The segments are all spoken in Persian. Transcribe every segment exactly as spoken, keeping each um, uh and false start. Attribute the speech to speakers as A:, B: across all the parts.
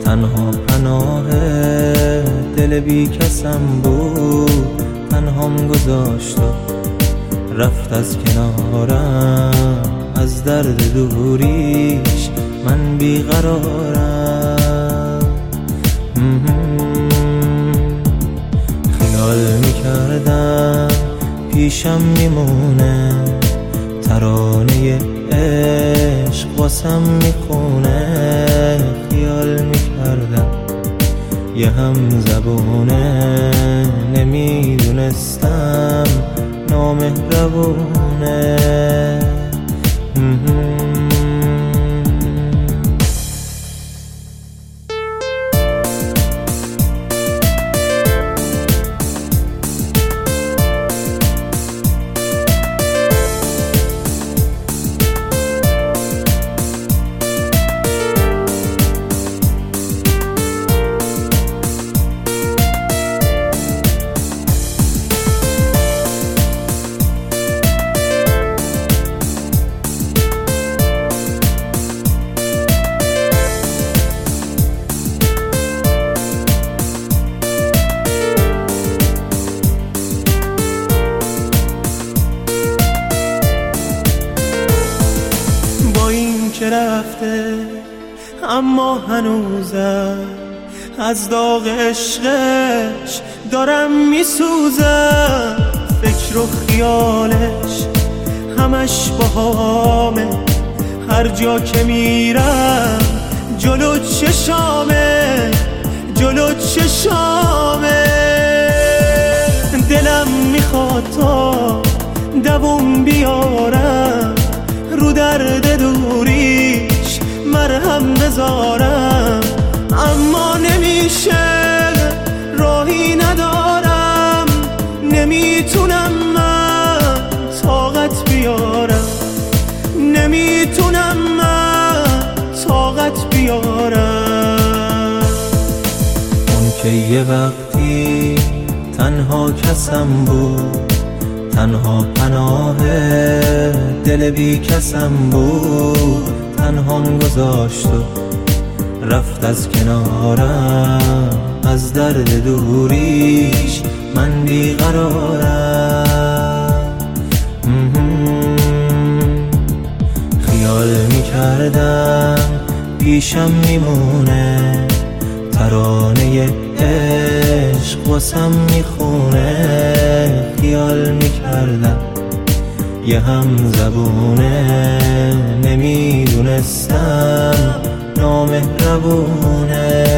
A: تنها پناه دل بی کسم بود، تنهام گذاشت و رفت از کنارم. از درد دوریش من بیقرارم. خیال میکردم پیشم میمونه، ترانه عشق واسم میخونه. خیال میکردم یه هم زبونه، نمیدونستم نامهربونه.
B: که رفته اما هنوزم از داغ عشقش دارم میسوزم. فکر و خیالش همش باهامه، هر جا که میرم جلو چشامه، جلو چشامه. دلم میخواد تا دووم بیارم، رو درد دوریش مرهم بذارم. اما نمیشه، راهی ندارم، نمیتونم من طاقت بیارم، نمیتونم من طاقت بیارم.
A: اون که یه وقتی تنها کسم بود، تنها پناه دل بی کسم بود، تنهام گذاشت و رفت از کنارم. از درد دوریش من بیقرارم. خیال میکردم پیشم میمونه، ترانه عشق واسم میخونه. خیال میکردم یه هم زبونه، نمیدونستم نامهربونه.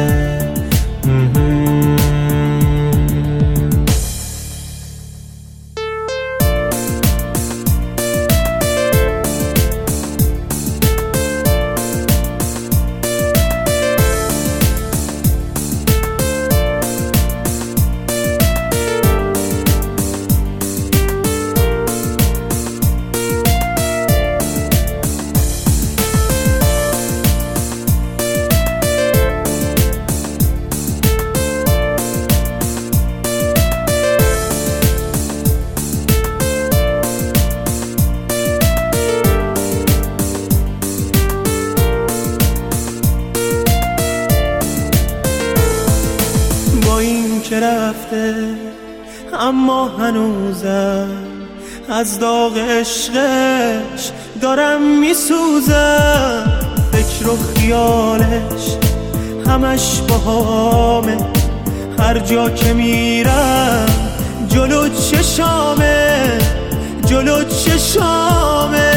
B: که رفته اما هنوزم از داغ عشقش دارم میسوزم. فکر و خیالش همش باهامه، هر جا که میرم جلو چشامه، جلو چشامه.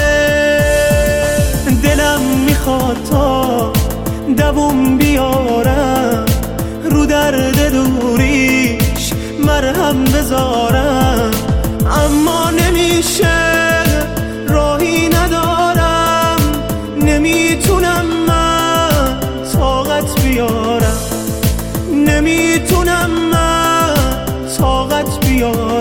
B: دلم میخواد تا دووم بیارم، رو درد دوریش مرهم بذارم. اما نمیشه، راهی ندارم، نمیتونم من طاقت بیارم، نمیتونم من طاقت بیارم.